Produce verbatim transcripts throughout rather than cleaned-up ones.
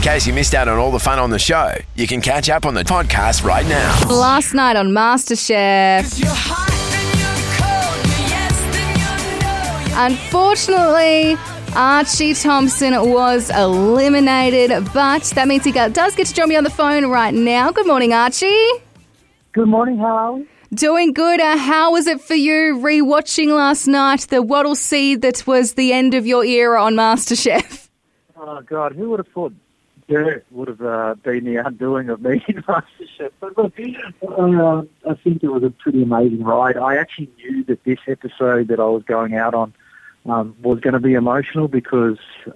case you missed out on all the fun on the show, you can catch up on the podcast right now. Last night on MasterChef, unfortunately, Archie Thompson was eliminated, but that means he does get to join me on the phone right now. Good morning, Archie. Good morning, how are we? Doing good. Uh, how was it for you re-watching last night the Wattle Seed that was the end of your era on MasterChef? Oh, God, who would have thought Dirt would have uh, been the undoing of me in MasterChef? But look, uh, I think it was a pretty amazing ride. I actually knew that this episode that I was going out on um, was going to be emotional because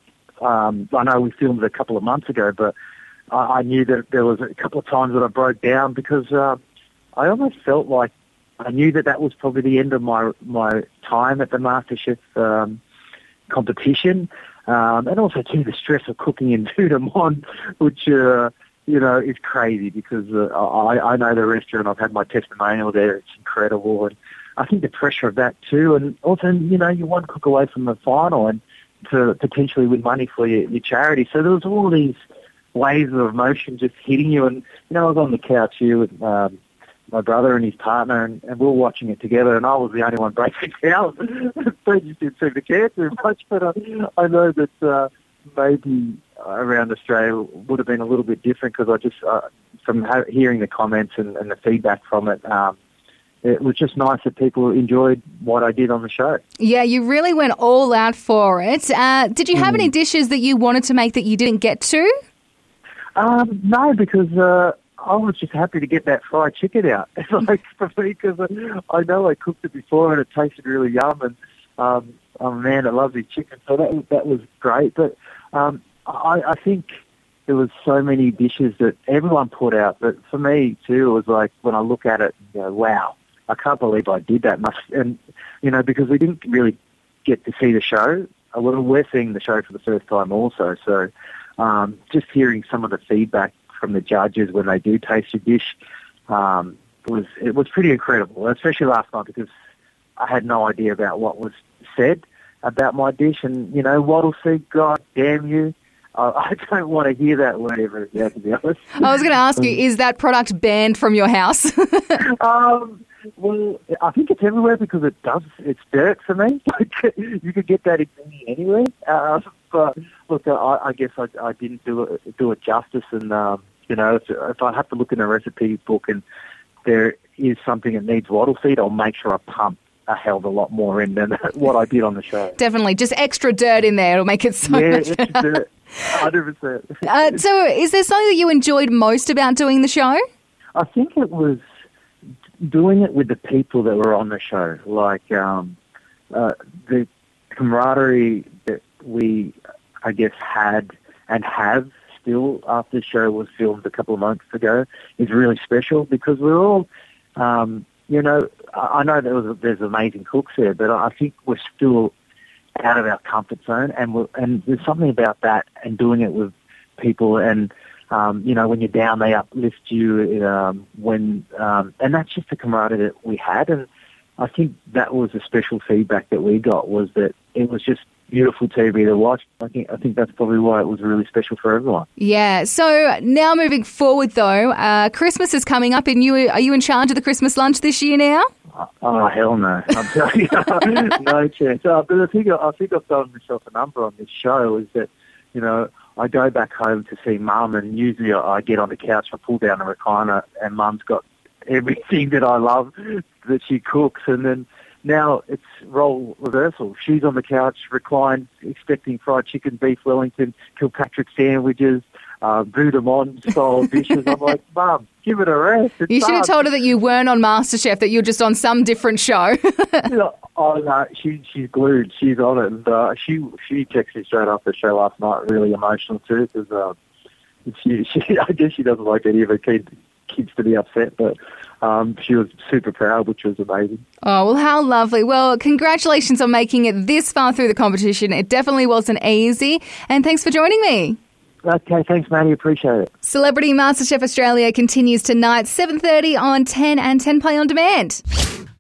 um, I know we filmed it a couple of months ago, but I, I knew that there was a couple of times that I broke down because uh, I almost felt like I knew that that was probably the end of my my time at the MasterChef um, competition. Um, and also, too, the stress of cooking in Doodamon, which, uh, you know, is crazy because uh, I, I know the restaurant. I've had my testimonial there. It's incredible. And I think the pressure of that, too. And also, you know, you're one cook away from the final and to potentially win money for your, your charity. So there was all these waves of emotion just hitting you. And, you know, I was on the couch here with um, my brother and his partner, and, and we were watching it together, and I was the only one breaking down. They just didn't seem to care too much, but I, I know that uh, maybe around Australia would have been a little bit different because I just, uh, from ha- hearing the comments and, and the feedback from it, um, it was just nice that people enjoyed what I did on the show. Yeah, you really went all out for it. Uh, did you have mm. any dishes that you wanted to make that you didn't get to? Um, no, because Uh, I was just happy to get that fried chicken out. Like for me, because I, I know I cooked it before and it tasted really yum, and um, I'm a man that loves his chicken, so that was, that was great. But um, I, I think there was so many dishes that everyone put out, but for me too, it was like when I look at it, you know, wow, I can't believe I did that much. And you know, because we didn't really get to see the show. Well, we're seeing the show for the first time also, so um, just hearing some of the feedback from the judges when they do taste your dish um, was it was pretty incredible, especially last night because I had no idea about what was said about my dish, and you know, Wattle Seed, God damn you, uh, I don't want to hear that word ever again, to be honest. I was going to ask you, is that product banned from your house? um, well, I think it's everywhere because it does. It's dirt for me. You could get that anywhere. Uh, but look, I, I guess I, I didn't do it do it justice, and um, you know, if, if I have to look in a recipe book and there is something that needs Wattle Seed, I'll make sure I pump a hell of a lot more in than what I did on the show. Definitely, just extra dirt in there. It'll make it so yeah, much extra better. dirt. one hundred percent. Uh, so, is there something that you enjoyed most about doing the show? I think it was doing it with the people that were on the show, like um, uh, the camaraderie that we, I guess, had and have still after the show was filmed a couple of months ago is really special because we're all, um, you know, I know there was there's amazing cooks there, but I think we're still out of our comfort zone, and we're, and there's something about that and doing it with people and. Um, you know, when you're down, they uplift you. Um, when um, and that's just the camaraderie that we had, and I think that was the special feedback that we got was that it was just beautiful T V to watch. I think I think that's probably why it was really special for everyone. Yeah. So now moving forward, though, uh, Christmas is coming up, and you are you in charge of the Christmas lunch this year now? Oh hell no! I'm telling you, no chance. Uh, but I think I think I've done myself a number on this show is that you know. I go back home to see Mum, and usually I get on the couch, I pull down the recliner, and Mum's got everything that I love that she cooks. And then now it's role reversal. She's on the couch, reclined, expecting fried chicken, beef Wellington, Kilpatrick sandwiches, uh, Doodamon style dishes. I'm like, Mum, give it a rest. It's you should have told her that you weren't on MasterChef, that you're just on some different show. You know, oh no, she she's glued. She's on it, and uh, she she texted me straight after the show last night, really emotional too, because uh, she she I guess she doesn't like any of her kids kids to be upset, but um, she was super proud, which was amazing. Oh well, how lovely! Well, congratulations on making it this far through the competition. It definitely wasn't easy, and thanks for joining me. Okay, thanks, Maddie. Appreciate it. Celebrity MasterChef Australia continues tonight, seven thirty on ten and ten Play On Demand.